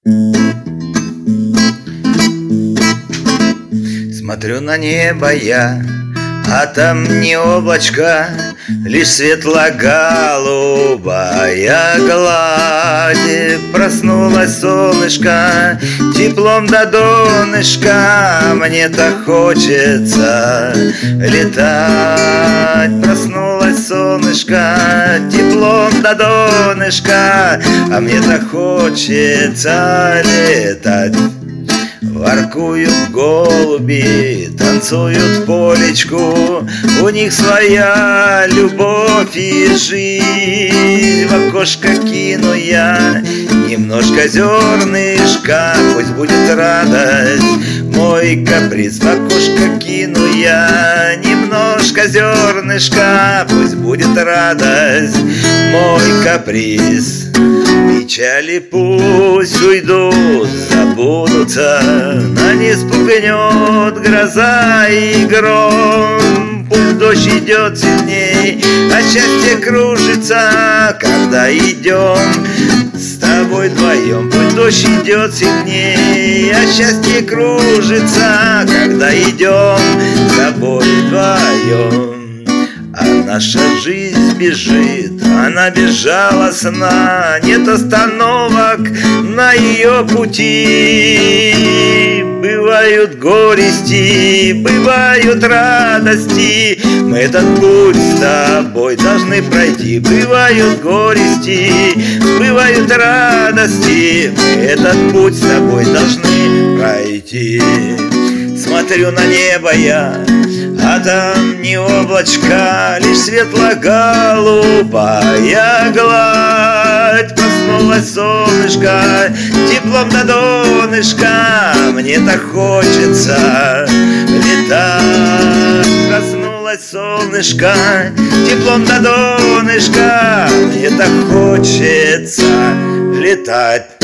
Смотрю на небо я, а там не облачко, лишь светло-голубая гладь. Проснулось солнышко, теплом до донышка, мне-то хочется летать. Проснулось солнышко, теплом до донышка, а мне-то хочется летать. Воркуют голуби, танцуют полечку, у них своя любовь и жизнь. В окошко кину я немножко зернышка, пусть будет радость мой каприз. В окошко кину я немножко зернышка, пусть будет радость мой каприз. Печали пусть уйдут, забудутся, на низ пугнет гроза и гром. Пусть дождь идет сильней, а счастье кружится, когда идем с тобой вдвоем. Пусть дождь идет сильней, а счастье кружится, когда идем с тобой вдвоем. А наша жизнь бежит, она безжалостна, нет остановок на ее пути. Бывают горести, бывают радости, мы этот путь с тобой должны пройти. Бывают горести, бывают радости, мы этот путь с тобой должны пройти. Смотрю на небо я, а там не облачко, лишь светло-голубая гладь. Проснулось солнышко, теплом до донышка, мне-то хочется летать. Проснулось солнышко, теплом до донышка, мне-то хочется летать.